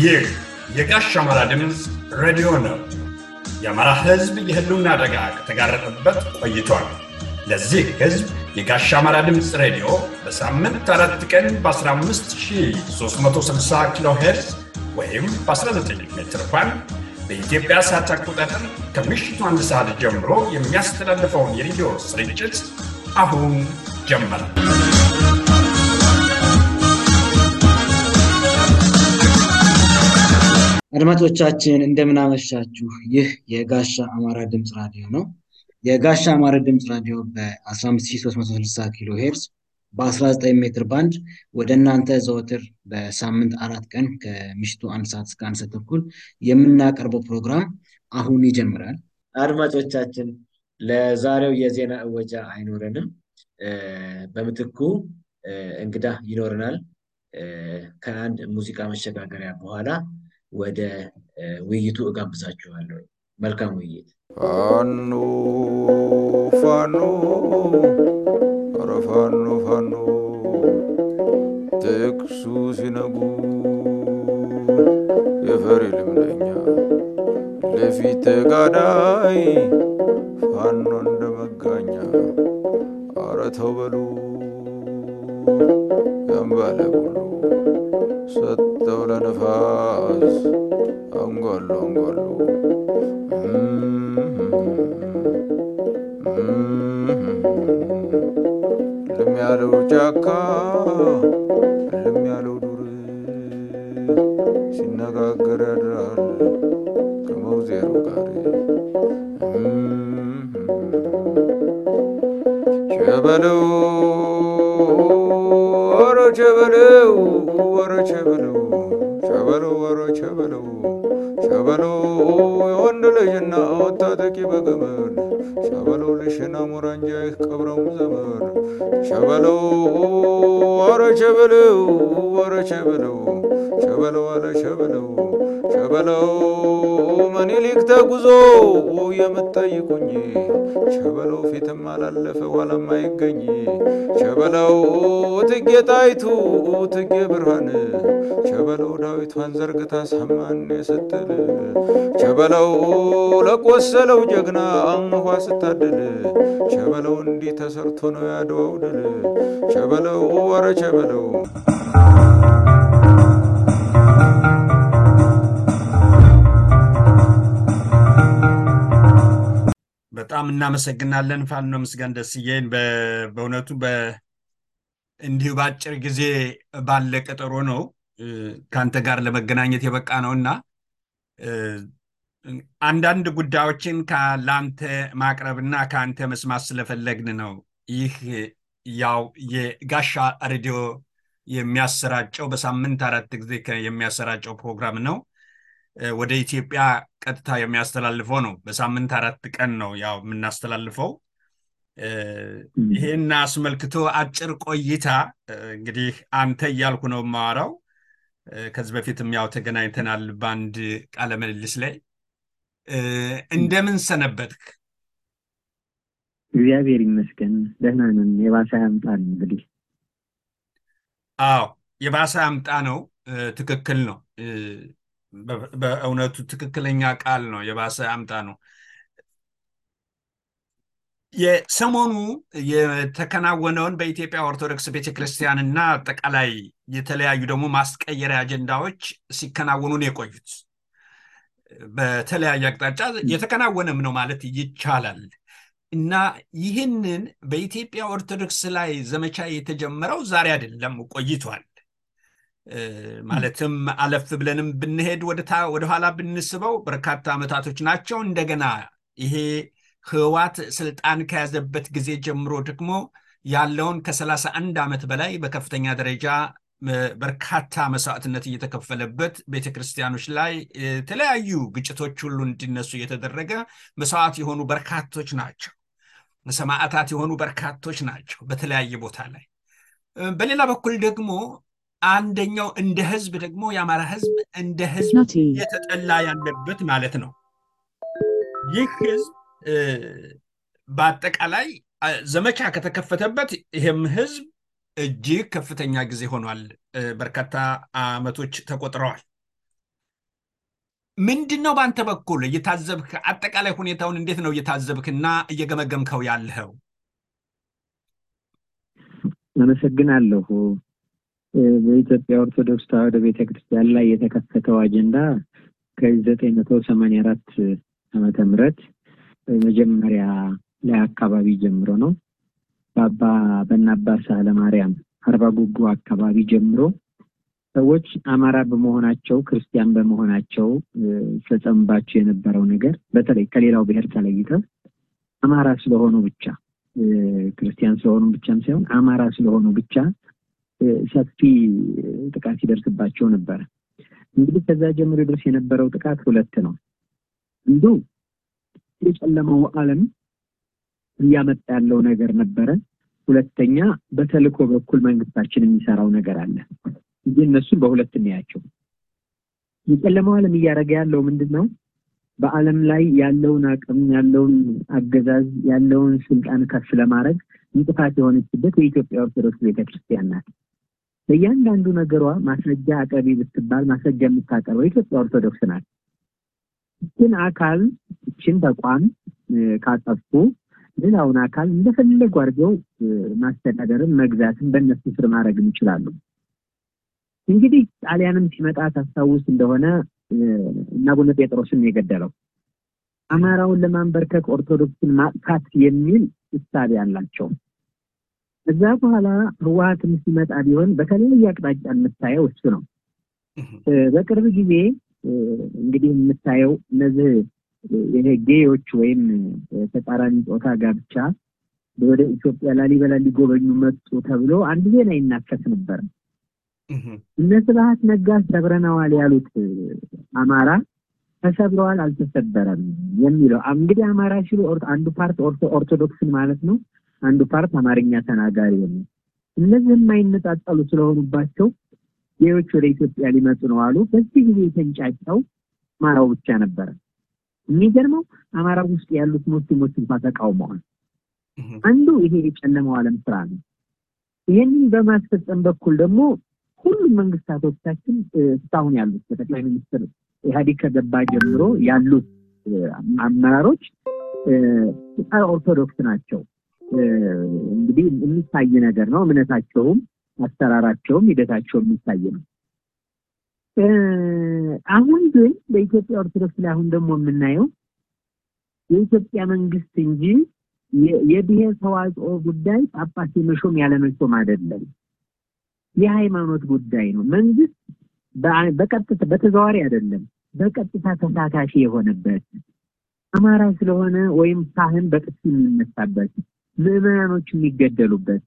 ይህ የጋሽ አማራ ድምፅ ሬዲዮ ነው። የአማራ ሕዝብ የህልውና አደጋ ከተጋረጠበት ቆይቷል። ለዚህ ሕዝብ የጋሽ አማራ ድምፅ ሬዲዮ በሳምንት 4 ቀን በ15360 ኪሎ ሄርዝ ወይም በ19 ሜትር ባንድ በኢትዮጵያ ሰዓት አቆጣጠር ከምሽቱ 1 ሰዓት ጀምሮ የሚያስተላልፈውን የሬዲዮ ስርጭት አሁን ጀመረ። አድማጮቻችን እንደምን አመሻችሁ። ይህ የጋሻ አማራ ድምፅ ራዲዮ ነው። የጋሻ አማራ ድምፅ ራዲዮ በ15360 ኪሎ ሄርዝ በ19 ሜትር ባንድ ወደ እናንተ ዘወትር በሳምንት 4 ቀን ከምሽቱ 1 ሰዓት እስከ 1 ሰዓት ተኩል የምናቀርበው ፕሮግራም አሁን ይጀምራል። አድማጮቻችን ለዛሬው የዜና እወጃ አይኖረንም። በምትኩ እንግዳ ይኖረናል። ከአንድ ሙዚቃ መሸጋገሪያ በኋላ ወደ ውይይቱ እጋብዛችኋለሁ። መልካም ውይይት። ፋኖ ጥቅሱ ሲነጉ የፈሪ ልምደኛ ለፊት ጋዳይ ፋኖ እንደመጋኛ ኧረ ተው በሉ ያምባለ ሁሉ ሰጠው ለነፋስ አንጓሉ ለሚያለው ጫካ ለሚያለው ዱር ሲነጋገር ያድራል ከመውዜሩ ጋር ሸበለው ወረ ሸበለው የወንድ ልጅና ወታጠቂ በገመድ ሸበለው ልሽና ሙራንጃይህ ቀብረው ዘመድ ሸበለው ወረ ሸበለው አለ ሸበለው ምኒልክ ተጉዞ የምትጠይቁኝ ሸበለው ፊትም አላለፈ ኋላም አይገኝ ሸበለው እቴጌ ጣይቱ እቴጌ ብርሃን ሸበለው ዳዊቷን ዘርግታ ሰማን ስትል ሸበለው ለቆሰለው ጀግና አንኳ ስታድል ሸበለው እንዲህ ተሰርቶ ነው ያድዋው ድል ሸበለው ወረ ሸበለው በጣም እናመሰግናለን ፋኖ ምስጋን ደስዬን። በእውነቱ እንዲሁ ባጭር ጊዜ ባለ ቀጠሮ ነው ካንተ ጋር ለመገናኘት የበቃ ነውና አንዳንድ ጉዳዮችን ካላንተ ማቅረብና ካንተ መስማት ስለፈለግን ነው። ይህ ያው የጋሻ ሬዲዮ የሚያሰራጨው በሳምንት 4 ጊዜ የሚያሰራጨው ፕሮግራም ነው። ወደ ኢትዮጵያ ቀጥታ የሚያስተላልፈው ነው። በሳምንት 4 ቀን ነው ያው የምናስተላልፈው። ይሄን አስመልክቶ አጭር ቆይታ እንግዲህ አንተ እያልኩ ነው የማወራው። ከዚህ በፊትም ያው ተገናኝተናል በአንድ ቃለ ምልልስ ላይ። እንደምን ሰነበትክ? እግዚአብሔር ይመስገን ደህና ነን። የባሰ ያምጣን እንግዲህ። አዎ የባሰ ያምጣ ነው። ትክክል ነው። በእውነቱ ትክክለኛ ቃል ነው። የባሰ ያምጣ ነው። የሰሞኑ የተከናወነውን በኢትዮጵያ ኦርቶዶክስ ቤተክርስቲያንና አጠቃላይ የተለያዩ ደግሞ ማስቀየሪያ አጀንዳዎች ሲከናወኑ ነው የቆዩት። በተለያየ አቅጣጫ የተከናወነም ነው ማለት ይቻላል። እና ይህንን በኢትዮጵያ ኦርቶዶክስ ላይ ዘመቻ የተጀመረው ዛሬ አይደለም፣ ቆይቷል። ማለትም አለፍ ብለንም ብንሄድ ወደ ኋላ ብንስበው በርካታ ዓመታቶች ናቸው። እንደገና ይሄ ህወሓት ስልጣን ከያዘበት ጊዜ ጀምሮ ደግሞ ያለውን ከ31 ዓመት በላይ በከፍተኛ ደረጃ በርካታ መስዋዕትነት እየተከፈለበት ቤተክርስቲያኖች ላይ የተለያዩ ግጭቶች ሁሉ እንዲነሱ እየተደረገ መስዋዕት የሆኑ በርካቶች ናቸው። ሰማዕታት የሆኑ በርካቶች ናቸው በተለያየ ቦታ ላይ። በሌላ በኩል ደግሞ አንደኛው እንደ ህዝብ ደግሞ የአማራ ህዝብ እንደ ህዝብ የተጠላ ያለበት ማለት ነው። ይህ ህዝብ በአጠቃላይ ዘመቻ ከተከፈተበት ይሄም ህዝብ እጅግ ከፍተኛ ጊዜ ሆኗል። በርካታ ዓመቶች ተቆጥረዋል። ምንድነው ባንተ በኩል እየታዘብክ አጠቃላይ ሁኔታውን እንዴት ነው እየታዘብክና እየገመገምከው ያለው? አመሰግናለሁ። በኢትዮጵያ ኦርቶዶክስ ተዋሕዶ ቤተክርስቲያን ላይ የተከፈተው አጀንዳ ከ984 ዓመተ ምህረት መጀመሪያ ላይ አካባቢ ጀምሮ ነው። በአባ ሳህለ ማርያም አርባ ጉጉ አካባቢ ጀምሮ ሰዎች አማራ በመሆናቸው ክርስቲያን በመሆናቸው ተጸምባቸው የነበረው ነገር በተለይ ከሌላው ብሔር ተለይተው አማራ ስለሆኑ ብቻ ክርስቲያን ስለሆኑ ብቻም ሳይሆን አማራ ስለሆኑ ብቻ ሰፊ ጥቃት ይደርስባቸው ነበር። እንግዲህ ከዛ ጀምሮ ድረስ የነበረው ጥቃት ሁለት ነው። አንዱ የጨለማው ዓለም እያመጣ ያለው ነገር ነበረ። ሁለተኛ በተልእኮ በኩል መንግስታችን የሚሰራው ነገር አለ። እንግዲህ እነሱን በሁለት እናያቸው። የጨለማው ዓለም እያደረገ ያለው ምንድነው? በዓለም ላይ ያለውን አቅም ያለውን አገዛዝ ያለውን ስልጣን ከፍ ለማድረግ እንቅፋት የሆነችበት የኢትዮጵያ ኦርቶዶክስ ቤተክርስቲያን ናት። በእያንዳንዱ ነገሯ ማስረጃ አቅርቢ ብትባል ማስረጃ የምታቀርበው የኢትዮጵያ ኦርቶዶክስ ናት። ግን አካል እችን ተቋም ካጠፉ ሌላውን አካል እንደፈለጉ አድርገው ማስተዳደርን መግዛትን በእነሱ ስር ማድረግ ይችላሉ። እንግዲህ ጣሊያንም ሲመጣ ታስታውስ እንደሆነ እና አቡነ ጴጥሮስን የገደለው አማራውን ለማንበርከክ ኦርቶዶክስን ማጥፋት የሚል እሳቤ አላቸው። እዛ በኋላ ህወሓትም ሲመጣ ቢሆን በተለያየ አቅጣጫ የምታየው እሱ ነው። በቅርብ ጊዜ እንግዲህ የምታየው እነዚህ የጌዮች ወይም ተቃራኒ ጾታ ጋብቻ ወደ ኢትዮጵያ ላሊበላ ሊጎበኙ መጡ ተብሎ አንድ ዜና ይናፈስ ነበር። እነ ስብሐት ነጋ ሰብረናዋል ያሉት አማራ ተሰብረዋል አልተሰበረም የሚለው እንግዲህ አማራ ሲሉ አንዱ ፓርት ኦርቶዶክስን ማለት ነው፣ አንዱ ፓርት አማርኛ ተናጋሪ ነው። እነዚህ የማይነጣጠሉ ስለሆኑባቸው ጌዮች ወደ ኢትዮጵያ ሊመጡ ነው አሉ። በዚህ ጊዜ የተንጫጫው አማራው ብቻ ነበር። የሚገርመው አማራው ውስጥ ያሉት ሙስሊሞች እንኳን ተቃውመዋል። አንዱ ይሄ የጨለማው ዓለም ስራ ነው። ይሄንን በማስፈጸም በኩል ደግሞ ሁሉም መንግስታቶቻችን እስካሁን ያሉት በጠቅላይ ሚኒስትር ኢህአዴግ ከገባ ጀምሮ ያሉት አመራሮች ኦርቶዶክስ ናቸው። እንግዲህ የሚታይ ነገር ነው። እምነታቸውም አሰራራቸውም ሂደታቸውም የሚታይ ነው። አሁን ግን በኢትዮጵያ ኦርቶዶክስ ላይ አሁን ደግሞ የምናየው የኢትዮጵያ መንግስት እንጂ የብሔር ተዋጽኦ ጉዳይ ጳጳስ የመሾም ያለመሾም አይደለም፣ የሃይማኖት ጉዳይ ነው። መንግስት በቀጥታ በተዘዋዋሪ አይደለም በቀጥታ ተሳታፊ የሆነበት አማራ ስለሆነ ወይም ካህን በጥፊ የሚመታበት ምዕመናኖች የሚገደሉበት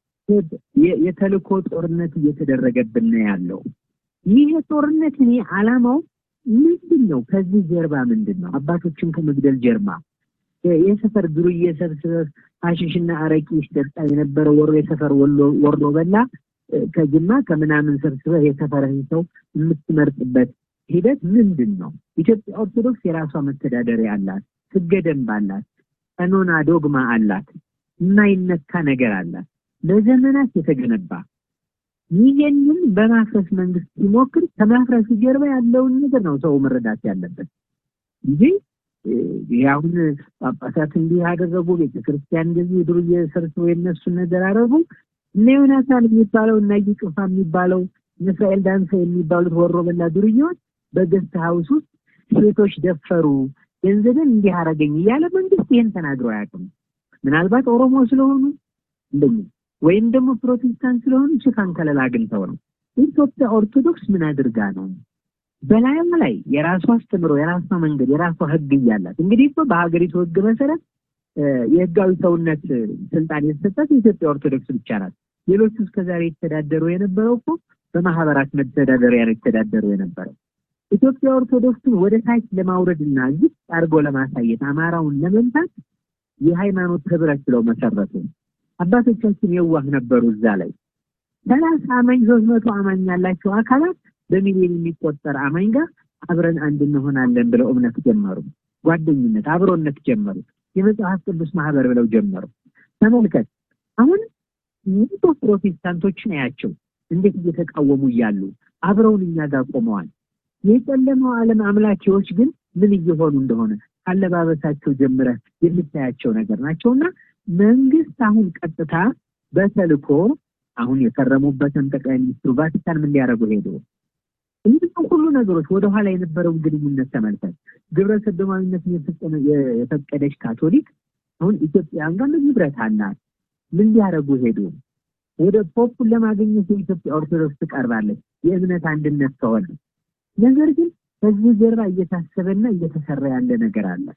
የተልእኮ ጦርነት እየተደረገብን ያለው ይሄ ጦርነት እኔ ዓላማው ምንድነው? ከዚህ ጀርባ ምንድነው? አባቶችን ከመግደል ጀርባ የሰፈር ዱርዬ ሰብስበህ ሐሺሽና አረቂ ይሽጠጣ የነበረው የሰፈር ወሮ በላ ከጅማ ከምናምን ሰብስበህ የሰፈርህን ሰው የምትመርጥበት ሂደት ምንድነው? ኢትዮጵያ ኦርቶዶክስ የራሷ መተዳደሪያ አላት፣ ሕገ ደንብ አላት፣ ቀኖና ዶግማ አላት፣ የማይነካ ነገር አላት፣ ለዘመናት የተገነባ ይሄንን በማፍረስ መንግስት ሲሞክር ከማፍረስ ጀርባ ያለውን ነገር ነው ሰው መረዳት ያለበት እንጂ ያሁን ጳጳሳት እንዲህ ያደረጉ ቤተክርስቲያን እንደዚህ ዱርዬ ሰብስበው የነሱ ነገር አረጉ ዮናታን የሚባለው እና ይጭፋ የሚባለው እስራኤል ዳንሳ የሚባሉት ወሮ በላ ዱርዬዎች በገስት ሃውስ ውስጥ ሴቶች ደፈሩ ገንዘብን እንዲህ አረገኝ ያለ መንግስት ይሄን ተናግረው አያውቅም። ምናልባት ኦሮሞ ስለሆኑ እንደዚህ ወይም ደግሞ ፕሮቴስታንት ስለሆኑ ሽፋን ከለላ አግኝተው ነው። ኢትዮጵያ ኦርቶዶክስ ምን አድርጋ ነው? በላይም ላይ የራሷ አስተምሮ የራሷ መንገድ የራሷ ህግ ያላት እንግዲህ በሀገሪቱ ህግ መሰረት የህጋዊ ሰውነት ስልጣን የተሰጣት የኢትዮጵያ ኦርቶዶክስ ብቻ ናት። ሌሎቹ እስከዛሬ የተዳደሩ የነበረው እኮ በማህበራት መተዳደሪያ የተዳደሩ የነበረው ኢትዮጵያ ኦርቶዶክስን ወደ ታች ለማውረድና ዝቅ አድርጎ ለማሳየት አማራውን ለመምታት የሃይማኖት ህብረት ብለው መሰረቱ። አባቶቻችን የዋህ ነበሩ። እዛ ላይ 30 አማኝ 300 አማኝ ያላቸው አካላት በሚሊዮን የሚቆጠር አማኝ ጋር አብረን አንድ እንሆናለን ብለው እምነት ጀመሩ። ጓደኝነት አብሮነት ጀመሩ። የመጽሐፍ ቅዱስ ማህበር ብለው ጀመሩ። ተመልከት አሁን ፕሮቴስታንቶችን ያያቸው እንዴት እየተቃወሙ ይያሉ አብረውን እኛ ጋር ቆመዋል። የጨለማው ዓለም አምላኪዎች ግን ምን እየሆኑ እንደሆነ አለባበሳቸው ጀምረ የምታያቸው ነገር ናቸውና መንግስት አሁን ቀጥታ በተልኮ አሁን የፈረሙበትን ጠቅላይ ሚኒስትሩ ቫቲካን ምን ሊያደርጉ ሄዱ? እንዴት ሁሉ ነገሮች ወደ ኋላ የነበረው ግንኙነት ተመልከት። ግብረ ሰዶማዊነትን የፈቀደች ካቶሊክ አሁን ኢትዮጵያን ጋር ንብረት አላት። ምን ሊያደርጉ ሄዱ? ወደ ፖፑን ለማግኘት የኢትዮጵያ ኦርቶዶክስ ትቀርባለች የእምነት አንድነት ከሆነ። ነገር ግን በዚህ ጀርባ እየታሰበና እየተሰራ ያለ ነገር አለ።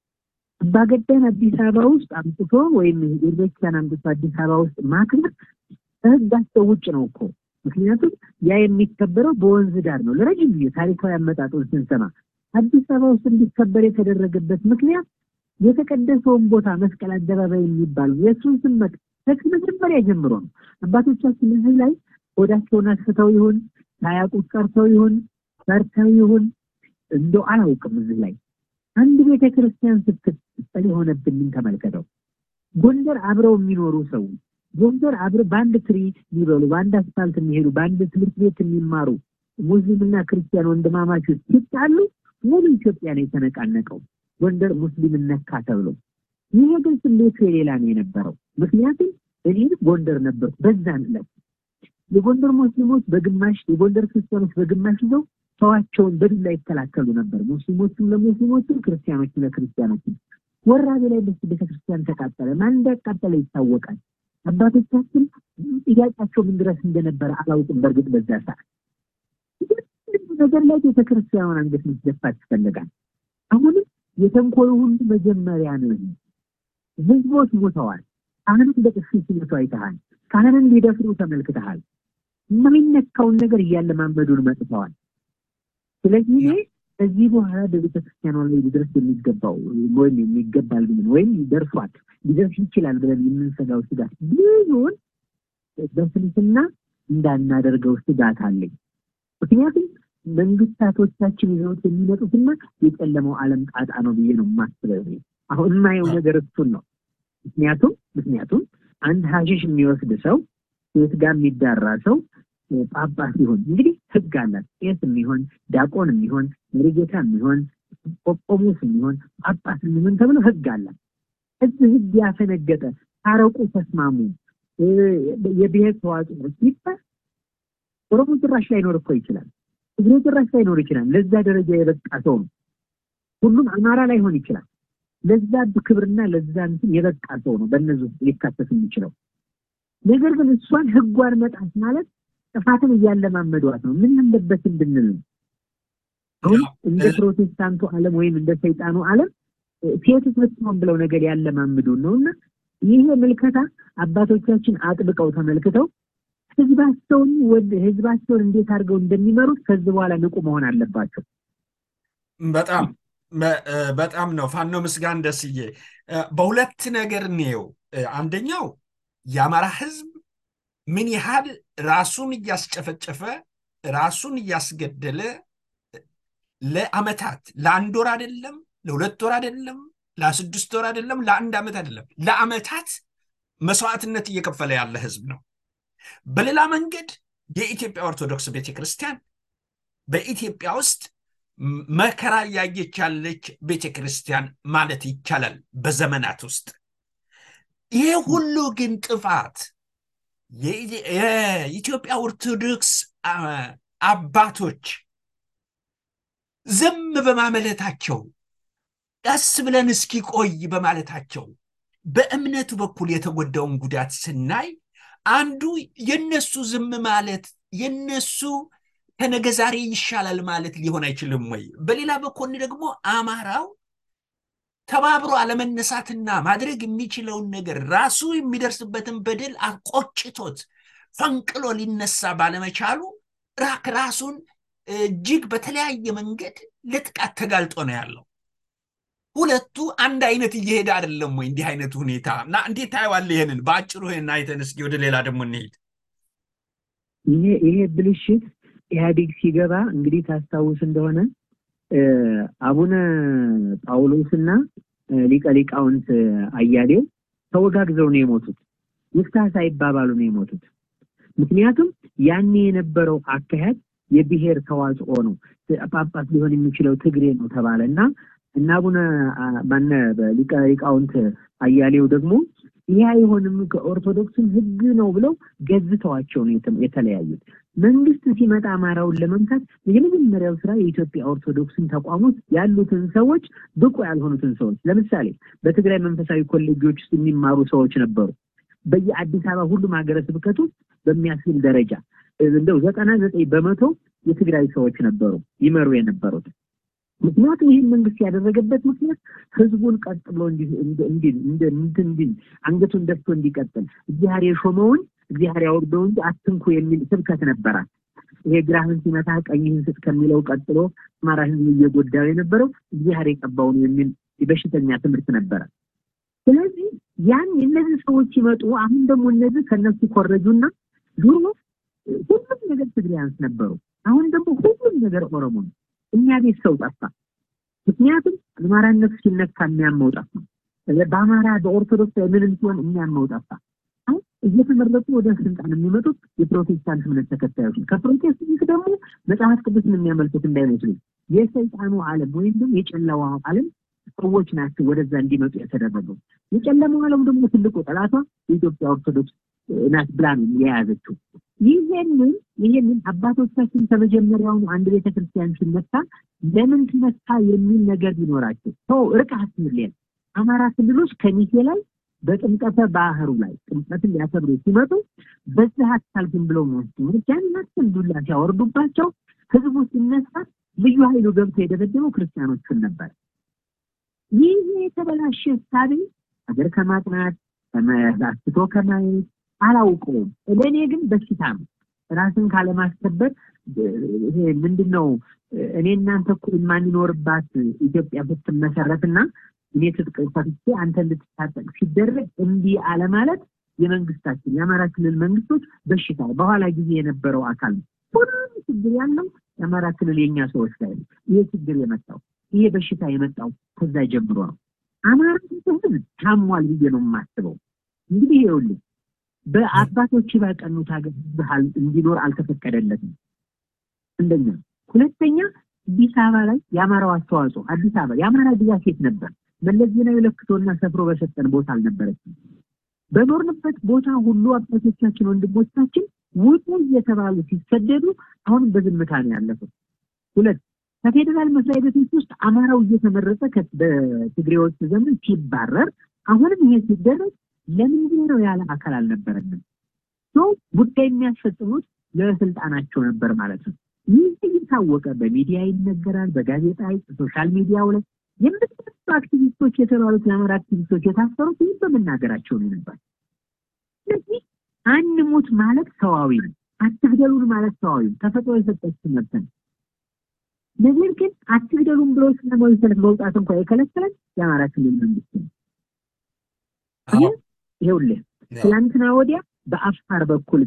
ባገደን አዲስ አበባ ውስጥ አምጥቶ ወይም ኢሬቻን አምጥቶ አዲስ አበባ ውስጥ ማክበር ከህጋቸው ውጭ ነው እኮ። ምክንያቱም ያ የሚከበረው በወንዝ ዳር ነው። ለረጅም ጊዜ ታሪካዊ አመጣጡን ስንሰማ አዲስ አበባ ውስጥ እንዲከበር የተደረገበት ምክንያት የተቀደሰውን ቦታ መስቀል አደባባይ የሚባል የሱን ስም ከመጀመሪያ ጀምሮ ነው። አባቶቻችን እዚህ ላይ ወዳቸውን አስፍተው ይሁን ሳያውቁት ቀርተው ይሁን ፈርተው ይሁን እንደው አላውቅም እዚህ ላይ አንድ ቤተክርስቲያን ስትጠል የሆነብን ተመልከተው። ጎንደር አብረው የሚኖሩ ሰው ጎንደር አብረው በአንድ ትሪ ሊበሉ በአንድ አስፋልት የሚሄዱ በአንድ ትምህርት ቤት የሚማሩ ሙስሊምና ክርስቲያን ወንድማማቾች ሲጣሉ ሙሉ ኢትዮጵያ ነው የተነቃነቀው። ጎንደር ሙስሊም ነካ ተብሎ ይሄ ግን ስሌቱ የሌላ ነው የነበረው። ምክንያቱም እኔ ጎንደር ነበር በዛን ዕለት የጎንደር ሙስሊሞች በግማሽ የጎንደር ክርስቲያኖች በግማሽ ይዘው ሰዋቸውን በዱላ ይከላከሉ ነበር። ሙስሊሞቹም ለሙስሊሞቹ ክርስቲያኖቹ ለክርስቲያኖቹ። ወራቤ ላይ ቤተክርስቲያን ተቃጠለ። ማን እንዳቃጠለ ይታወቃል። አባቶቻችን ጥያቄያቸው ምን ድረስ እንደነበረ አላውቅም። በእርግጥ በዛ ሰዓት ነገር ላይ ቤተክርስቲያኑን አንገት መስደፋት ይፈልጋል። አሁንም የተንኮሉ ሁሉ መጀመሪያ ነው። ህዝቦች ሞተዋል። ካህንን በጥፊ ሲመቱ አይተሃል። ካህንን ሊደፍሩ ተመልክተሃል። የማይነካውን ነገር እያለማመዱን መጥተዋል። ስለዚህ ከዚህ በኋላ በቤተክርስቲያኗ ላይ ሊደርስ የሚገባው ወይም የሚገባል ወይም ይደርሷል ሊደርስ ይችላል ብለን የምንሰጋው ስጋት ብዙውን በስልትና እንዳናደርገው ስጋት አለኝ። ምክንያቱም መንግስታቶቻችን ይዘውት የሚመጡትና የጨለማው ዓለም ጣጣ ነው ብዬ ነው የማስበው። አሁን የማየው ነገር እሱን ነው። ምክንያቱም አንድ ሀሺሽ የሚወስድ ሰው ሴት ጋር የሚዳራ ሰው ጳጳስ ይሁን እንግዲህ ህግ አላት። ቄስ የሚሆን ዲያቆን የሚሆን መሪጌታ የሚሆን ቆጶስ የሚሆን ጳጳስ የሚሆን ተብሎ ህግ አላት። እዚህ ህግ ያፈነገጠ ታረቁ፣ ተስማሙ፣ የብሔር ተዋጽኦ ሲባል ኦሮሞ ጭራሽ ላይኖር እኮ ይችላል። ትግሬ ጭራሽ ላይኖር ይችላል። ለዛ ደረጃ የበቃ ሰው ነው። ሁሉም አማራ ላይሆን ይችላል። ለዛ ክብርና ለዛ እንትን የበቃ ሰው ነው በእነዚህ ሊካተት የሚችለው። ነገር ግን እሷን ህጓን መጣስ ማለት ጥፋትን እያለማመዷት ነው። ምን እንደበት እንድንል አሁን እንደ ፕሮቴስታንቱ ዓለም ወይም እንደ ሰይጣኑ ዓለም ሴት ፍጹም ብለው ነገር ያለማምዱን ነውና ይሄ መልከታ አባቶቻችን አጥብቀው ተመልክተው ህዝባቸውን እንዴት አድርገው እንደሚመሩት ከዚህ በኋላ ንቁ መሆን አለባቸው። በጣም ነው ፋኖ ምስጋን ደስዬ በሁለት ነገር ነው። አንደኛው የአማራ ህዝብ ምን ያህል ራሱን እያስጨፈጨፈ ራሱን እያስገደለ ለአመታት ለአንድ ወር አይደለም ለሁለት ወር አይደለም ለስድስት ወር አይደለም ለአንድ አመት አይደለም ለአመታት መስዋዕትነት እየከፈለ ያለ ህዝብ ነው። በሌላ መንገድ የኢትዮጵያ ኦርቶዶክስ ቤተክርስቲያን በኢትዮጵያ ውስጥ መከራ ያየች ያለች ቤተክርስቲያን ማለት ይቻላል በዘመናት ውስጥ። ይሄ ሁሉ ግን ጥፋት የኢትዮጵያ ኦርቶዶክስ አባቶች ዝም በማመለታቸው ቀስ ብለን እስኪ ቆይ በማለታቸው በእምነቱ በኩል የተጎዳውን ጉዳት ስናይ አንዱ የነሱ ዝም ማለት የነሱ ከነገ ዛሬ ይሻላል ማለት ሊሆን አይችልም ወይ? በሌላ በኩል ደግሞ አማራው ተባብሮ አለመነሳትና ማድረግ የሚችለውን ነገር ራሱ የሚደርስበትን በደል አቆጭቶት ፈንቅሎ ሊነሳ ባለመቻሉ ራሱን እጅግ በተለያየ መንገድ ለጥቃት ተጋልጦ ነው ያለው። ሁለቱ አንድ አይነት እየሄደ አይደለም ወይ? እንዲህ አይነት ሁኔታ እና እንዴት ታይዋለህ? ይሄንን ባጭሩ ይሄን አይተን እስኪ ወደ ሌላ ደግሞ እንሄድ። ይሄ ብልሽት ኢህአዴግ ሲገባ እንግዲህ ታስታውስ እንደሆነ አቡነ ጳውሎስና ሊቀ ሊቃውንት አያሌው ተወጋግዘው ነው የሞቱት። ይፍታ ሳይባባሉ ነው የሞቱት። ምክንያቱም ያኔ የነበረው አካሄድ የብሔር ተዋጽኦ ነው ጳጳስ ሊሆን የሚችለው ትግሬ ነው ተባለና እና አቡነ ማነ ሊቃውንት አያሌው ደግሞ ይሄ አይሆንም ከኦርቶዶክስም ህግ ነው ብለው ገዝተዋቸው ነው የተለያዩት። መንግስት ሲመጣ አማራውን ለመምታት የመጀመሪያው ስራ የኢትዮጵያ ኦርቶዶክስን ተቋሞች ያሉትን ሰዎች ብቁ ያልሆኑትን ሰዎች ለምሳሌ በትግራይ መንፈሳዊ ኮሌጆች ውስጥ የሚማሩ ሰዎች ነበሩ። በየአዲስ አበባ ሁሉም ሀገረ ስብከቱ በሚያስብል ደረጃ እንደው 99% የትግራይ ሰዎች ነበሩ ይመሩ የነበሩት። ምክንያቱም ይሄን መንግስት ያደረገበት ምክንያት ህዝቡን ቀጥ ብሎ እንዲህ አንገቱን ደፍቶ እንዲቀጥል እግዚአብሔር የሾመውን እግዚአብሔር ያወርደው እንጂ አትንኩ የሚል ስብከት ነበራት። ይሄ ግራህን ሲመታ ቀኝህን ስጥ ከሚለው ቀጥሎ አማራን እየጎዳው የነበረው እግዚአብሔር የቀባውን የሚል የበሽተኛ ትምህርት ነበር። ስለዚህ ያን እነዚህ ሰዎች ይመጡ አሁን ደግሞ እነዚህ ከነሱ ኮረጁና ዱሮ ሁሉም ነገር ትግሪያንስ ነበሩ። አሁን ደግሞ ሁሉም ነገር ኦሮሞ ነው። እኛ ቤት ሰው ጠፋ። ምክንያቱም አማራነት ሲነካ የሚያመው ጠፋ። በአማራ በኦርቶዶክስ ምንም ሲሆን የሚያመው ጠፋ። አሁን እየተመረጡ ወደ ስልጣን የሚመጡት የፕሮቴስታንት እምነት ተከታዮች ከፕሮቴስታንት ደግሞ መጽሐፍ ቅዱስን የሚያመልኩት እንዳይመስሉ የሰይጣኑ ዓለም ወይም ደግሞ የጨለማው ዓለም ሰዎች ናቸው ወደዛ እንዲመጡ የተደረገው። የጨለማው ዓለም ደግሞ ትልቁ ጠላቷ የኢትዮጵያ ኦርቶዶክስ ናት ብላ ነው የያዘችው። ይሄንን አባቶቻችን ከመጀመሪያው አንድ ቤተክርስቲያን ሲነሳ ለምን ተነሳ የሚል ነገር ቢኖራቸው ሰው ርቀት ይልል አማራ ክልሎች ከሚሴ ላይ በጥምቀተ ባህሩ ላይ ጥምቀትን ያከብሩ ሲመጡ በዛ ሐሳብን ብለው ነው ጃንናትን ዱላ ሲያወርዱባቸው ህዝቡ ሲነሳ ልዩ ኃይሉ ገብቶ የደበደበው ክርስቲያኖችን ነበር። ይሄ የተበላሸ ሳቢ አገር ከማጥናት ከማያስቶ ከማየት አላውቀውም። ለኔ ግን በሽታ ነው። ራስን ካለማስተበር ይሄ ምንድነው እኔ እናንተ እኮ የማንኖርባት ኢትዮጵያ ብትመሰረትና እኔ ተጥቀውታች አንተ እንድትታጠቅ ሲደረግ እንዲ አለ ማለት የመንግስታችን የአማራ ክልል መንግስቶች በሽታ በኋላ ጊዜ የነበረው አካል ሁሉም ችግር ያለው የአማራ ክልል የኛ ሰዎች ላይ ይሄ ችግር የመጣው ይሄ በሽታ የመጣው ከዛ ጀምሮ ነው። አማራ ክልል ታሟል ብዬ ነው የማስበው። እንግዲህ ይኸውልህ በአባቶች ባቀኑት ሀገር ባህል እንዲኖር አልተፈቀደለትም። አንደኛ። ሁለተኛ አዲስ አበባ ላይ የአማራው አስተዋጽኦ አዲስ አበባ የአማራ ግዛት የት ነበር? መለስ ዜናዊ ለክቶና ሰፍሮ በሰጠን ቦታ አልነበረችም። በኖርንበት ቦታ ሁሉ አባቶቻችን ወንድሞቻችን ውጡ እየተባሉ ሲሰደዱ አሁን በዝምታ ነው ያለፈው። ሁለት ከፌደራል መስሪያ ቤቶች ውስጥ አማራው እየተመረጠ በትግሬዎች ዘመን ሲባረር አሁንም ይሄ ሲደረግ ለምን ነው ያለ አካል አልነበረንም። ጉዳይ የሚያስፈጽሙት ለስልጣናቸው ነበር ማለት ነው። ይህ ይታወቀ በሚዲያ ይነገራል፣ በጋዜጣ ሶሻል ሚዲያው ላይ የምትጠቅሱ አክቲቪስቶች የተባሉት የአማራ አክቲቪስቶች የታሰሩት ይህ በመናገራቸው ነው ነበር። ስለዚህ አንሙት ማለት ሰዋዊ ነው፣ አትግደሉን ማለት ሰዋዊ ነው፣ ተፈጥሮ የሰጠችን መብት ነው። ነገር ግን አትግደሉን ብሎ ስለማው ሰልፍ መውጣት እንኳን የከለከለን የአማራ ክልል መንግስት ነው። ይኸውልህ ትላንትና ወዲያ በአፋር በኩል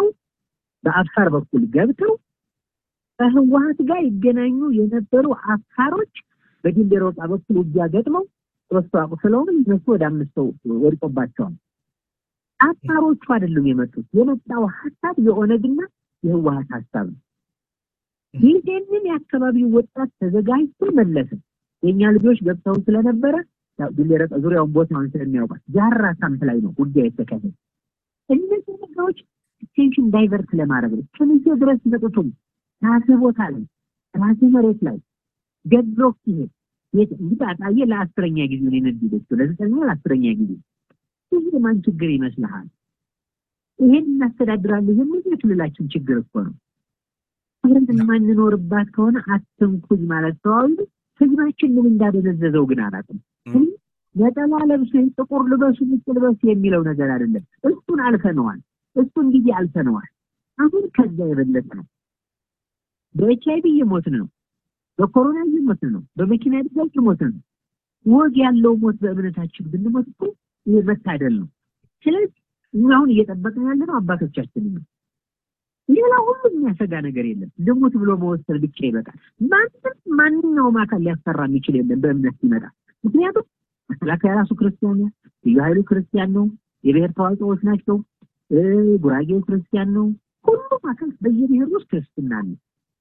ገብተው ከህወሓት ጋር ይገናኙ የነበሩ አፋሮች በዲንደሮጣ በኩል ውጊያ ገጥመው ወስጣው ስለሆነ እነሱ ወደ 5 ወድቆባቸዋል። አፋሮቹ አይደሉም የመጣው ሐሳብ የኦነግና የህወሓት ሐሳብ ነው። ይሄንን የአካባቢው ወጣት ተዘጋጅቶ መለሰ። የኛ ልጆች ገብተው ስለነበረ ያው ዲንደሮጣ ዙሪያውን ቦታውን ስለሚያውቃት ጃራ ካምፕ ላይ ነው ውጊያ የተካሄደው። እነዚህ ነገሮች ቴንሽን ዳይቨርት ለማድረግ ነው። ከዚህ ድረስ መጥቶ ታስቦታ ላይ ራስ መሬት ላይ ገድሮክ ይሄ ይጣጣየ ለ10ኛ ጊዜ ነው እንደዚህ ለዘጠኛ ለ10ኛ ጊዜ ይሄ ማን ችግር ይመስልሃል? ይሄን እናስተዳድራለን የሚል የክልላችን ችግር እኮ ነው። አሁን ማንኖርባት ከሆነ አትንኩኝ ማለት ተዋው ህዝባችን ምን እንዳደነዘዘው ግን አላውቅም። ነጠላ ለብሶ ጥቁር ልበሱ ልበሱ የሚለው ነገር አይደለም። እሱን አልፈነዋል። እሱን ጊዜ አልፈነዋል። አሁን ከዛ የበለጠ ነው። በኤችአይቪ የሞትን ነው፣ በኮሮና የሞትን ነው፣ በመኪና አደጋ የሞትን ነው። ወግ ያለው ሞት በእምነታችን ብንሞት እኮ ይሄ መታደል ነው። ስለዚህ አሁን እየጠበቅን ያለነው አባቶቻችን ነው። ሌላ ሁሉ የሚያሰጋ ነገር የለም። ደሞት ብሎ መወሰን ብቻ ይበቃል። ማንኛውም አካል ሊያስፈራ የሚችል የለም በእምነት ሲመጣ። ምክንያቱም መከላከያ ራሱ ክርስቲያን ነው፣ ልዩ ኃይሉ ክርስቲያን ነው፣ የብሔር ተዋጽኦዎች ናቸው፣ ጉራጌው ክርስቲያን ነው። ሁሉም አካል በየብሔሩ ውስጥ ክርስትና ነው።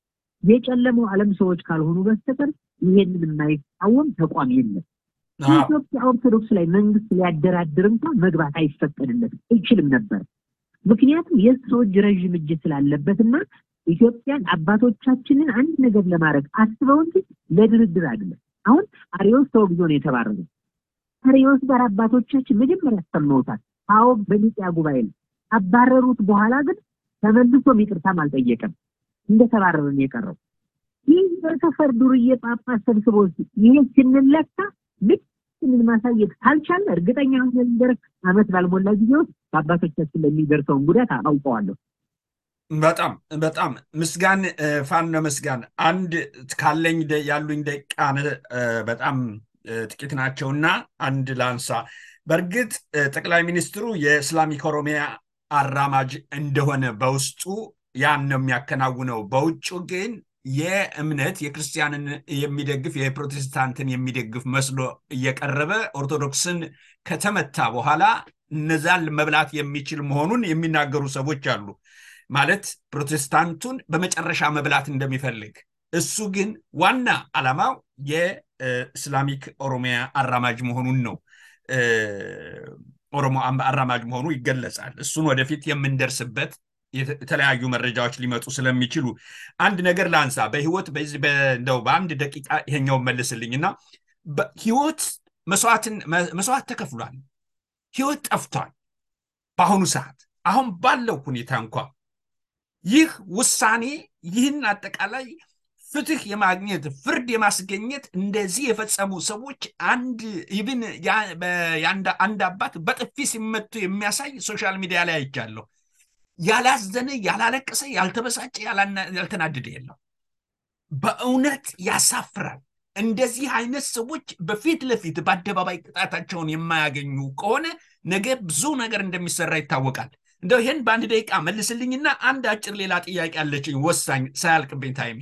የጨለመው ዓለም ሰዎች ካልሆኑ በስተቀር ይሄንን የማይቃወም ተቋም የለም። ኢትዮጵያ ኦርቶዶክስ ላይ መንግስት ሊያደራድር እንኳን መግባት አይፈቀድለትም አይችልም ነበር። ምክንያቱም የሰዎች ረጅም እጅ ስላለበትና ኢትዮጵያን አባቶቻችንን አንድ ነገር ለማድረግ አስበው እንጂ ለድርድር አይደለም። አሁን አሪዮስ ተወግዞ ነው የተባረረው። አሪዮስ ጋር አባቶቻችን መጀመሪያ ሰምተውታል። አዎ በኒቅያ ጉባኤ አባረሩት። በኋላ ግን ተመልሶ ይቅርታም አልጠየቀም። እንደተባረረ ነው የቀረው። ይህ በሰፈር ዱርዬ ጳጳስ ሰብስቦ ይሄ ሲንለካ ምን ማሳየት ካልቻለ እርግጠኛ ሆነን እንደረክ አመት ባልሞላ ጊዜ ውስጥ አባቶቻችን ለሚደርሰው ጉዳት አውቀዋለሁ። በጣም ምስጋን ፋኖ ምስጋን አንድ ካለኝ ያሉኝ ደቂቃ በጣም ጥቂት ናቸውና አንድ ላንሳ። በእርግጥ ጠቅላይ ሚኒስትሩ የእስላሚክ ኦሮሚያ አራማጅ እንደሆነ በውስጡ ያን ነው የሚያከናውነው። በውጭ ግን የእምነት የክርስቲያንን የሚደግፍ የፕሮቴስታንትን የሚደግፍ መስሎ እየቀረበ ኦርቶዶክስን ከተመታ በኋላ እነዛን መብላት የሚችል መሆኑን የሚናገሩ ሰዎች አሉ። ማለት ፕሮቴስታንቱን በመጨረሻ መብላት እንደሚፈልግ፣ እሱ ግን ዋና ዓላማው የእስላሚክ ኦሮሚያ አራማጅ መሆኑን ነው። ኦሮሞ አራማጅ መሆኑ ይገለጻል። እሱን ወደፊት የምንደርስበት የተለያዩ መረጃዎች ሊመጡ ስለሚችሉ አንድ ነገር ላንሳ። በህይወት እንደው በአንድ ደቂቃ ይሄኛው መልስልኝና ህይወት መስዋዕት ተከፍሏል። ህይወት ጠፍቷል። በአሁኑ ሰዓት አሁን ባለው ሁኔታ እንኳን ይህ ውሳኔ ይህን አጠቃላይ ፍትህ የማግኘት ፍርድ የማስገኘት እንደዚህ የፈጸሙ ሰዎች አንድ አባት በጥፊ ሲመቱ የሚያሳይ ሶሻል ሚዲያ ላይ አይቻለሁ። ያላዘነ ያላለቀሰ ያልተበሳጨ ያልተናደደ የለም። በእውነት ያሳፍራል። እንደዚህ አይነት ሰዎች በፊት ለፊት በአደባባይ ቅጣታቸውን የማያገኙ ከሆነ ነገ ብዙ ነገር እንደሚሰራ ይታወቃል። እንደው ይሄን በአንድ ደቂቃ መልስልኝና አንድ አጭር ሌላ ጥያቄ አለችኝ ወሳኝ ሳያልቅብኝ ታይሜ።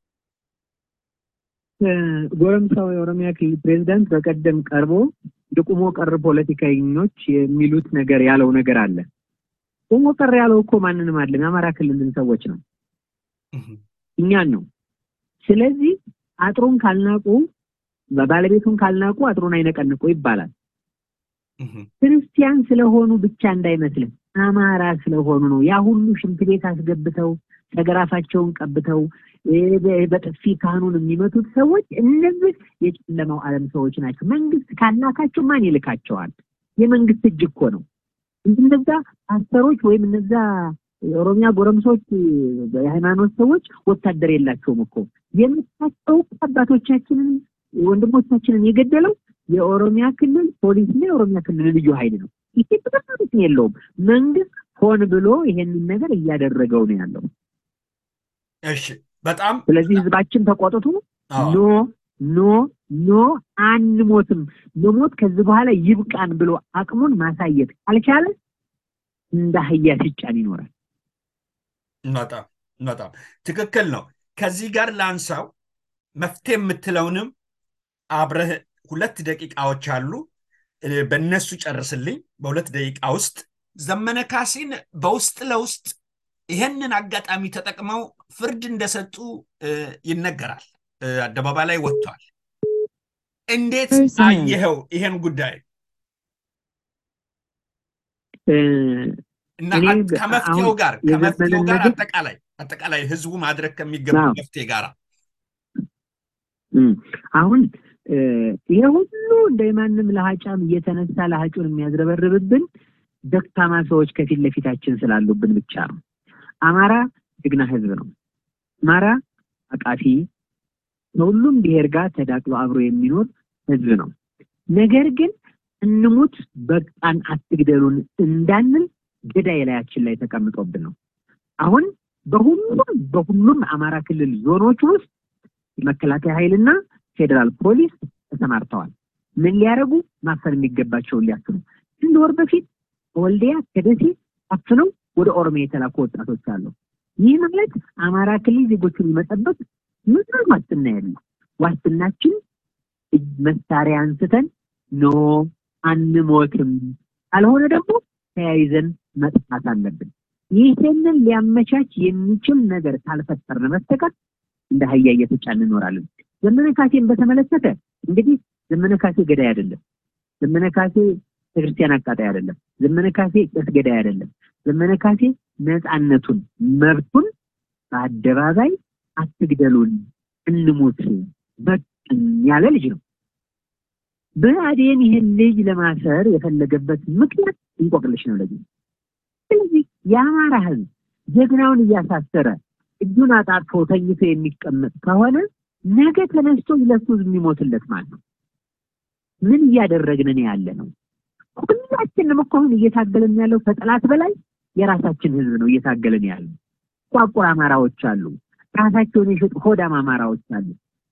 ጎረምሳው የኦሮሚያ ክልል ፕሬዝዳንት በቀደም ቀርቦ የቁሞ ቀር ፖለቲከኞች የሚሉት ነገር ያለው ነገር አለ። ቁሞ ቀር ያለው እኮ ማንንም አይደለም፣ የአማራ ክልልን ሰዎች ነው፣ እኛን ነው። ስለዚህ አጥሩን ካልናቁ ባለቤቱን ካልናቁ አጥሩን አይነቀንቁ ይባላል። ክርስቲያን ስለሆኑ ብቻ እንዳይመስልም አማራ ስለሆኑ ነው። ያ ሁሉ ሽንት ቤት አስገብተው ተገራፋቸውን ቀብተው በጥፊ ካህኑን የሚመቱት ሰዎች እነዚህ የጨለማው ዓለም ሰዎች ናቸው። መንግስት ካላካቸው ማን ይልካቸዋል? የመንግስት እጅ እኮ ነው። እነዛ ፓስተሮች ወይም እነዛ የኦሮሚያ ጎረምሶች የሃይማኖት ሰዎች ወታደር የላቸውም እኮ። የምታውቁ አባቶቻችንን ወንድሞቻችንን የገደለው የኦሮሚያ ክልል ፖሊስ ነው፣ የኦሮሚያ ክልል ልዩ ኃይል ነው። ይሄ ተጠቃሚት የለውም። መንግስት ሆን ብሎ ይሄንን ነገር እያደረገው ነው ያለው። እሺ በጣም ስለዚህ ህዝባችን ተቆጥቶ ኖ አንሞትም፣ መሞት ከዚህ በኋላ ይብቃን ብሎ አቅሙን ማሳየት ካልቻለ እንደ አህያ ሲጫን ይኖራል። በጣም ትክክል ነው። ከዚህ ጋር ላንሳው መፍትሄ የምትለውንም አብረህ 2 ደቂቃዎች አሉ፣ በእነሱ ጨርስልኝ። በ2 ደቂቃ ውስጥ ዘመነ ካሴን በውስጥ ለውስጥ ይሄንን አጋጣሚ ተጠቅመው ፍርድ እንደሰጡ ይነገራል፣ አደባባይ ላይ ወጥቷል። እንዴት አየኸው ይሄን ጉዳይ? እና ከመፍትሄው ጋር አጠቃላይ ህዝቡ ማድረግ ከሚገባው መፍትሄ ጋር አሁን ይሄ ሁሉ እንደማንም ለሃጫም እየተነሳ ለሃጩን የሚያዝረበርብብን ደካማ ሰዎች ከፊት ለፊታችን ስላሉብን ብቻ ነው። አማራ ጀግና ህዝብ ነው። አማራ አቃፊ ሁሉም ብሔር ጋር ተዳቅሎ አብሮ የሚኖር ህዝብ ነው። ነገር ግን እንሙት በቃን አትግደሉን እንዳንል ገዳይ ላያችን ላይ ተቀምጦብን ነው። አሁን በሁሉም አማራ ክልል ዞኖች ውስጥ መከላከያ ኃይልና ፌደራል ፖሊስ ተሰማርተዋል። ምን ሊያረጉ? ማፈን የሚገባቸው ሊያስኑ። እንደወር በፊት ወልዲያ ከደሴ አፍነው ወደ ኦሮሚያ የተላኩ ወጣቶች አሉ። ይህ ማለት አማራ ክልል ዜጎችን መጠበቅ ምንም ዋስትና የለም። ዋስትናችን መሳሪያ አንስተን አንሞትም፣ አልሆነ ደግሞ ተያይዘን መጥፋት አለብን። ይህንን ሊያመቻች የሚችል ነገር ካልፈጠርን በስተቀር እንደ ሀያ እየተጫን እንኖራለን። ዘመነ ካሴን በተመለከተ እንግዲህ ዘመነ ካሴ ገዳይ አይደለም። ዘመነ ካሴ ክርስቲያን አቃጣይ አይደለም። ዘመነ ካሴ ቄስ ገዳይ አይደለም። ዘመነ ካሴ ነፃነቱን መብቱን በአደባባይ አትግደሉን እንሞት በጥን ያለ ልጅ ነው። ብአዴን ይሄን ልጅ ለማሰር የፈለገበት ምክንያት እንቆቅልሽ ነው ለዚህ። ስለዚህ የአማራ ህዝብ ጀግናውን እያሳሰረ እጁን አጣጥፎ ተኝቶ የሚቀመጥ ከሆነ ነገ ተነስቶ ለሱ የሚሞትለት ማለት ነው። ምን እያደረግን ነው ያለ ነው? ሁላችንም እኮ አሁን እየታገልን ያለው ከጠላት በላይ የራሳችን ህዝብ ነው እየታገልን ያለው። ቋቁራ አማራዎች አሉ፣ ራሳቸውን የሸጡ ሆዳም አማራዎች አሉ።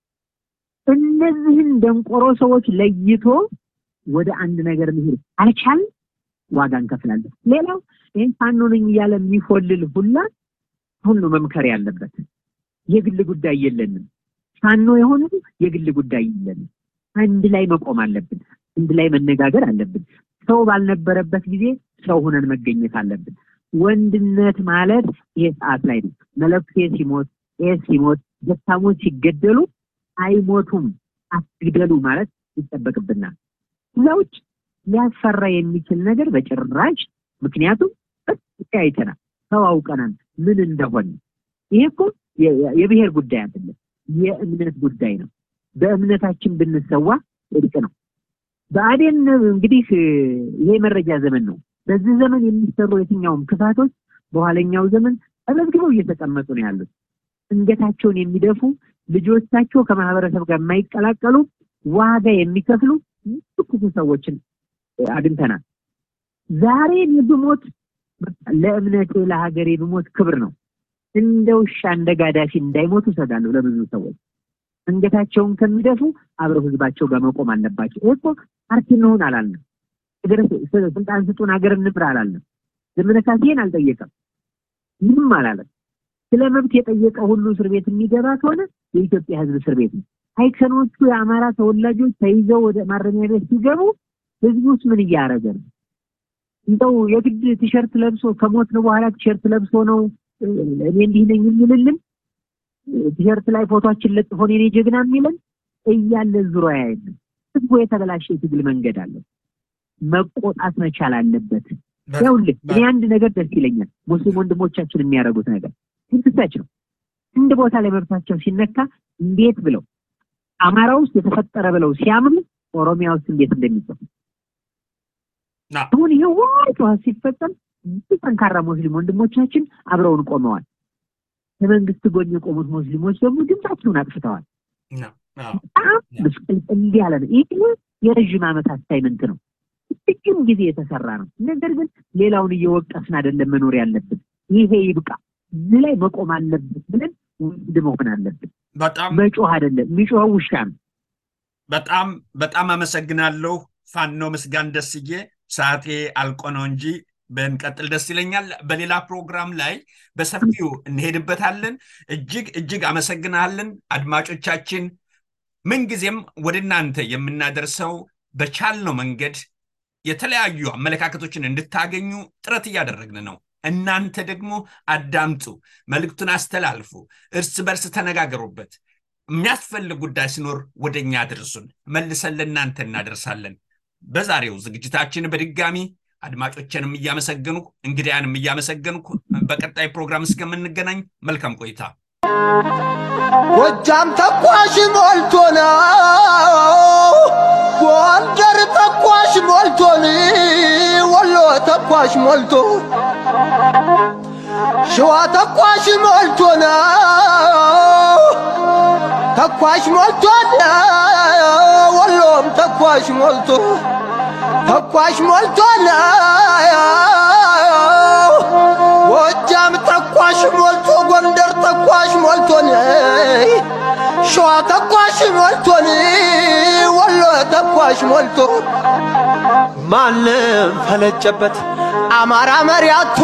እነዚህን ደንቆሮ ሰዎች ለይቶ ወደ አንድ ነገር መሄድ አልቻል ዋጋ እንከፍላለን። ሌላው ይሄን ፋኖ ነኝ እያለ የሚፎልል ሁሉ መምከር ያለበት የግል ጉዳይ የለንም። ፋኖ የሆነ የግል ጉዳይ የለንም። አንድ ላይ መቆም አለብን። አንድ ላይ መነጋገር አለብን። ሰው ባልነበረበት ጊዜ ሰው ሆነን መገኘት አለብን። ወንድነት ማለት ይሄ ሰዓት ላይ ነው። መለክቴ ሲሞት ሲሞት ደካሞች ሲገደሉ አይሞቱም አትግደሉ ማለት ይጠበቅብናል። ለውጭ ሊያስፈራ የሚችል ነገር በጭራሽ ምክንያቱም አይተናል፣ ተዋውቀናል ምን እንደሆነ። ይሄ እኮ የብሔር ጉዳይ አይደለም፣ የእምነት ጉዳይ ነው። በእምነታችን ብንሰዋ እድቅ ነው። ብአዴን እንግዲህ ይሄ መረጃ ዘመን ነው። በዚህ ዘመን የሚሰሩ የትኛውም ክፋቶች በኋለኛው ዘመን ተመዝግበው እየተቀመጡ ነው ያሉት። እንገታቸውን የሚደፉ ልጆቻቸው ከማህበረሰብ ጋር የማይቀላቀሉ ዋጋ የሚከፍሉ ብዙ ሰዎችን አግኝተናል። ዛሬ ብሞት ለእምነቴ ለሀገሬ ብሞት ክብር ነው። እንደ ውሻ እንደ ጋዳፊ እንዳይሞቱ ሰጋለሁ ለብዙ ሰዎች። እንገታቸውን ከሚደፉ አብረው ህዝባቸው ጋር መቆም አለባቸው። እኮ ፓርቲ ነው አላልንም። ስልጣን ስጡን ሀገር እንምራ አላልንም። ዘመነ ካሴን አልጠየቀም፣ ምንም አላለም። ስለ መብት የጠየቀ ሁሉ እስር ቤት የሚገባ ከሆነ የኢትዮጵያ ህዝብ እስር ቤት ነው። አይከኖቹ የአማራ ተወላጆች ተይዘው ወደ ማረሚያ ቤት ሲገቡ ህዝቡስ ምን እያደረገ ነው? እንደው የግድ ቲሸርት ለብሶ ከሞት ነው በኋላ ቲሸርት ለብሶ ነው እኔ እንዲህ ነኝ የሚልልን? ቲሸርት ላይ ፎቶአችን ለጥፎ እኔ ጀግና የሚልን እያለ ዙሪያ ያይል ህዝቡ የተበላሸ ትግል መንገድ አለ። መቆጣት መቻል አለበት። ያውልህ እኔ አንድ ነገር ደስ ይለኛል። ሙስሊም ወንድሞቻችን የሚያደርጉት ነገር ትንትሳቸው እንደ ቦታ ላይ መብታቸው ሲነካ እንዴት ብለው አማራ ውስጥ የተፈጠረ ብለው ሲያምኑ ኦሮሚያ ውስጥ እንዴት እንደሚጽፉ አሁን ይሄው ሁሉ ሲፈጸም ጠንካራ ሙስሊም ወንድሞቻችን አብረውን ቆመዋል። ከመንግስት ጎን የቆሙት ሙስሊሞች ደግሞ ድምጻቸውን አጥፍተዋል። እንዲህ ያለ ነው። ይሄ የረጅም ዓመት አሳይመንት ነው። ጥቂት ጊዜ የተሰራ ነው። ነገር ግን ሌላውን እየወቀስን አይደለም መኖር ያለብን። ይሄ ይብቃ፣ እዚህ ላይ መቆም አለበት ብለን ወንድ መሆን አለብን። በጣም መጮህ አይደለም፣ የሚጮኸው ውሻ ነው። በጣም አመሰግናለሁ ፋኖ ምስጋን ደስዬ። ሰዓቴ አልቆ ነው እንጂ በእንቀጥል ደስ ይለኛል። በሌላ ፕሮግራም ላይ በሰፊው እንሄድበታለን። እጅግ አመሰግናለን። አድማጮቻችን ምንጊዜም ወደ እናንተ የምናደርሰው በቻልነው መንገድ የተለያዩ አመለካከቶችን እንድታገኙ ጥረት እያደረግን ነው። እናንተ ደግሞ አዳምጡ፣ መልእክቱን አስተላልፉ፣ እርስ በርስ ተነጋገሩበት። የሚያስፈልግ ጉዳይ ሲኖር ወደኛ አድርሱን፣ መልሰን ለእናንተ እናደርሳለን። በዛሬው ዝግጅታችን በድጋሚ አድማጮችንም እያመሰገንኩ እንግዲያንም እያመሰገንኩ በቀጣይ ፕሮግራም እስከምንገናኝ መልካም ቆይታ። ጎጃም ተኳሽ ሞልቶ ነው፣ ጎንደር ተኳሽ ሞልቶ ነው፣ ወሎ ተኳሽ ሞልቶ፣ ሸዋ ተኳሽ ሞልቶ ነው፣ ተኳሽ ሞልቶ ነው፣ ወሎም ተኳሽ ሞልቶ ተኳሽ ሞልቶ ነው። ጎጃም ተኳሽ ሞልቶ፣ ጎንደር ተኳሽ ሞልቶ ነው፣ ሸዋ ተኳሽ ሞልቶ ነው፣ ወሎ ተኳሽ ሞልቶ። ማንም ፈለጨበት አማራ መሪያቶ፣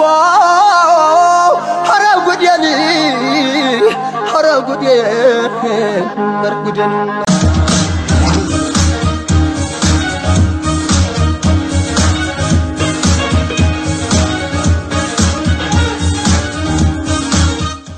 ኧረ ጉዴን ኧረ ጉዴን